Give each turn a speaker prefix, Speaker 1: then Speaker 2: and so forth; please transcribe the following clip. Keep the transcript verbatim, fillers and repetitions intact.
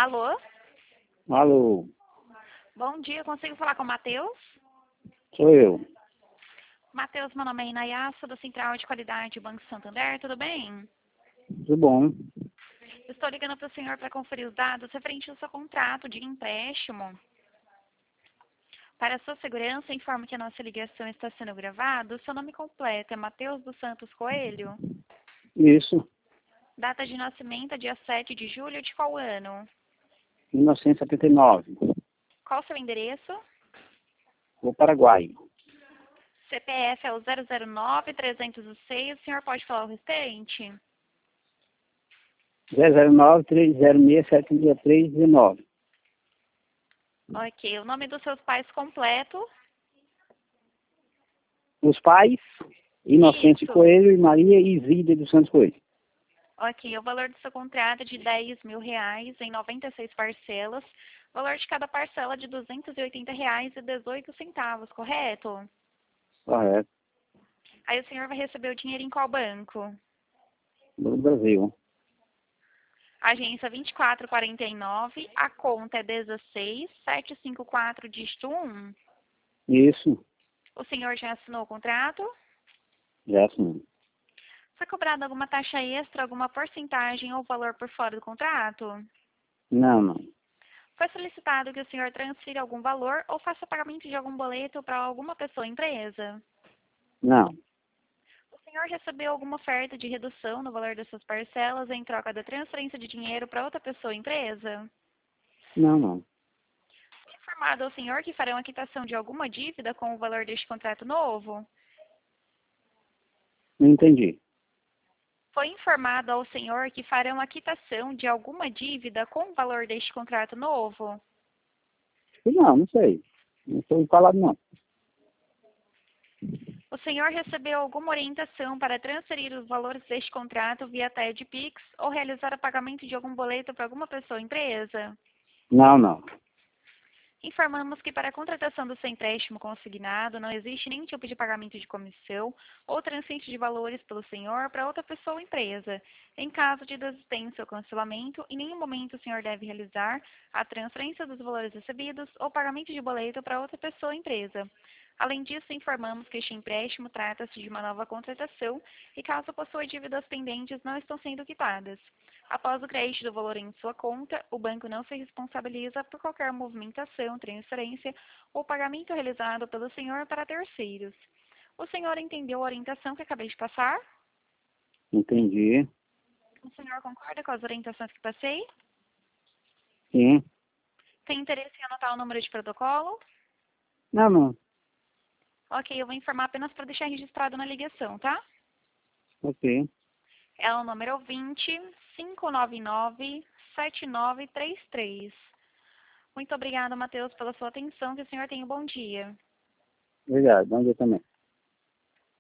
Speaker 1: Alô?
Speaker 2: Alô,
Speaker 1: Bom dia, consigo falar com o Matheus?
Speaker 2: sou eu.
Speaker 1: Matheus, meu nome é Inayassa, do Central de Qualidade Banco Santander, tudo bem?
Speaker 2: Tudo bom?
Speaker 1: Estou ligando para o senhor para conferir os dados referente ao seu contrato de empréstimo. Para a sua segurança, informo que a nossa ligação está sendo gravada. O seu nome completo é Matheus dos Santos Coelho?
Speaker 2: Isso,
Speaker 1: Data de nascimento é dia sete de julho de qual ano?
Speaker 2: mil novecentos e setenta e nove.
Speaker 1: Qual o seu endereço?
Speaker 2: O Paraguai.
Speaker 1: C P F é o zero zero nove, trezentos e seis. O senhor pode falar o restante?
Speaker 2: zero zero nove, três zero seis, sete seis três um nove.
Speaker 1: Ok. O nome dos seus pais completo?
Speaker 2: Os pais, Inocente
Speaker 1: Isso.
Speaker 2: Coelho e Maria Isídia dos Santos Coelho.
Speaker 1: Ok. O valor do seu contrato é de dez mil reais em noventa e seis parcelas. O valor de cada parcela é de duzentos e oitenta reais e dezoito centavos, correto?
Speaker 2: Correto.
Speaker 1: Aí o senhor vai receber o dinheiro em qual banco?
Speaker 2: Do Brasil.
Speaker 1: Agência vinte e quatro quarenta e nove, a conta é dezesseis, setecentos e cinquenta e quatro, dígito um.
Speaker 2: Isso,
Speaker 1: O senhor já assinou o contrato?
Speaker 2: já sim.
Speaker 1: Foi cobrada alguma taxa extra, alguma porcentagem ou valor por fora do contrato?
Speaker 2: Não, não.
Speaker 1: Foi solicitado que o senhor transfira algum valor ou faça pagamento de algum boleto para alguma pessoa ou empresa?
Speaker 2: Não,
Speaker 1: O senhor recebeu alguma oferta de redução no valor das suas parcelas em troca da transferência de dinheiro para outra pessoa ou empresa?
Speaker 2: não, não.
Speaker 1: Foi informado ao senhor que farão a quitação de alguma dívida com o valor deste contrato novo?
Speaker 2: Não entendi.
Speaker 1: Foi informado ao senhor que farão a quitação de alguma dívida com o valor deste contrato novo?
Speaker 2: Não, não sei. Não foi falado, não.
Speaker 1: O senhor recebeu alguma orientação para transferir os valores deste contrato via T E D Pix ou realizar o pagamento de algum boleto para alguma pessoa ou empresa?
Speaker 2: Não, não.
Speaker 1: Informamos que para a contratação do seu empréstimo consignado não existe nenhum tipo de pagamento de comissão ou transferência de valores pelo senhor para outra pessoa ou empresa. Em caso de desistência ou cancelamento, em nenhum momento o senhor deve realizar a transferência dos valores recebidos ou pagamento de boleto para outra pessoa ou empresa. Além disso, informamos que este empréstimo trata-se de uma nova contratação e, caso possua dívidas pendentes, não estão sendo quitadas. Após o crédito do valor em sua conta, o banco não se responsabiliza por qualquer movimentação, transferência ou pagamento realizado pelo senhor para terceiros. O senhor entendeu a orientação que acabei de passar?
Speaker 2: Entendi.
Speaker 1: O senhor concorda com as orientações que passei?
Speaker 2: Sim.
Speaker 1: Tem interesse em anotar o número de protocolo?
Speaker 2: Não, não.
Speaker 1: Ok, eu vou informar apenas para deixar registrado na ligação, tá?
Speaker 2: Ok.
Speaker 1: É o número vinte, cinco nove nove, sete nove três três. Muito obrigada, Matheus, pela sua atenção. Que o senhor tenha um bom dia.
Speaker 2: Obrigado. Bom dia também.